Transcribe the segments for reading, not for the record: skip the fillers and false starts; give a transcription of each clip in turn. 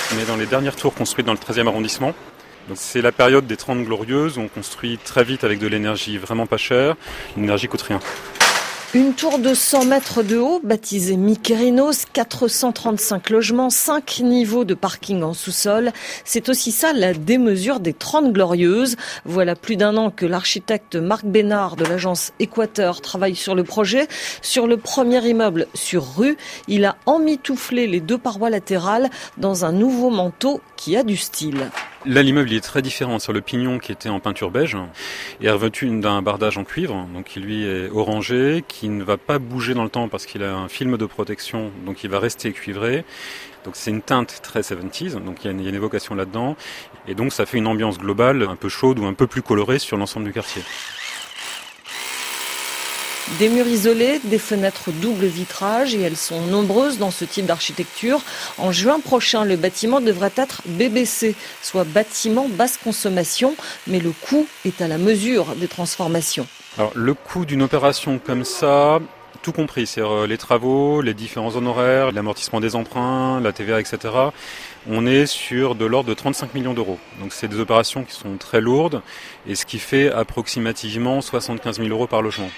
On est dans les dernières tours construites dans le 13e arrondissement. Donc c'est la période des 30 glorieuses où on construit très vite avec de l'énergie vraiment pas chère. L'énergie coûte rien. Une tour de 100 mètres de haut, baptisée Mykérinos, 435 logements, 5 niveaux de parking en sous-sol. C'est aussi ça la démesure des 30 glorieuses. Voilà plus d'un an que l'architecte Marc Bénard de l'agence Équateur travaille sur le projet. Sur le premier immeuble sur rue, il a emmitouflé les 2 parois latérales dans un nouveau manteau qui a du style. Là, l'immeuble il est très différent. Sur le pignon qui était en peinture beige est revêtu d'un bardage en cuivre, donc qui lui est orangé, qui ne va pas bouger dans le temps parce qu'il a un film de protection, donc il va rester cuivré. Donc c'est une teinte très 70s, donc il y a une évocation là-dedans. Et donc ça fait une ambiance globale un peu chaude ou un peu plus colorée sur l'ensemble du quartier. Des murs isolés, des fenêtres double vitrage et elles sont nombreuses dans ce type d'architecture. En juin prochain, le bâtiment devrait être BBC, soit bâtiment basse consommation, mais le coût est à la mesure des transformations. Alors le coût d'une opération comme ça, tout compris, c'est-à-dire les travaux, les différents honoraires, l'amortissement des emprunts, la TVA, etc. On est sur de l'ordre de 35 millions d'euros. Donc c'est des opérations qui sont très lourdes et ce qui fait approximativement 75 000 euros par logement.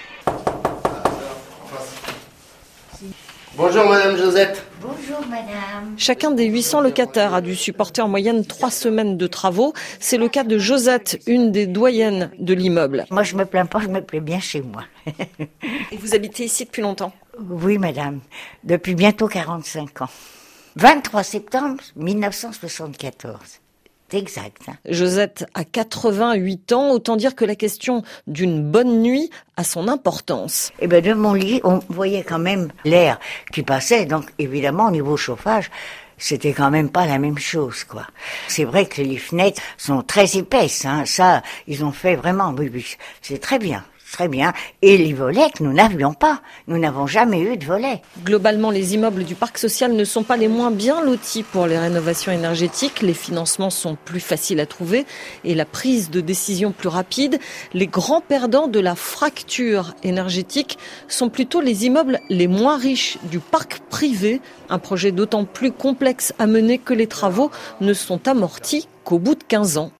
Bonjour Madame Josette. Bonjour Madame. Chacun des 800 locataires a dû supporter en moyenne 3 semaines de travaux. C'est le cas de Josette, une des doyennes de l'immeuble. Moi je me plains pas, je me plais bien chez moi. Et vous habitez ici depuis longtemps ? Oui Madame, depuis bientôt 45 ans. 23 septembre 1974. C'est exact. Josette a 88 ans, autant dire que la question d'une bonne nuit a son importance. Et ben de mon lit, on voyait quand même l'air qui passait, donc évidemment au niveau chauffage, c'était quand même pas la même chose, quoi. C'est vrai que les fenêtres sont très épaisses, hein. Ça, ils ont fait vraiment, oui, c'est très bien. Très bien. Et les volets que nous n'avions pas. Nous n'avons jamais eu de volets. Globalement, les immeubles du parc social ne sont pas les moins bien lotis pour les rénovations énergétiques. Les financements sont plus faciles à trouver et la prise de décision plus rapide. Les grands perdants de la fracture énergétique sont plutôt les immeubles les moins riches du parc privé. Un projet d'autant plus complexe à mener que les travaux ne sont amortis qu'au bout de 15 ans.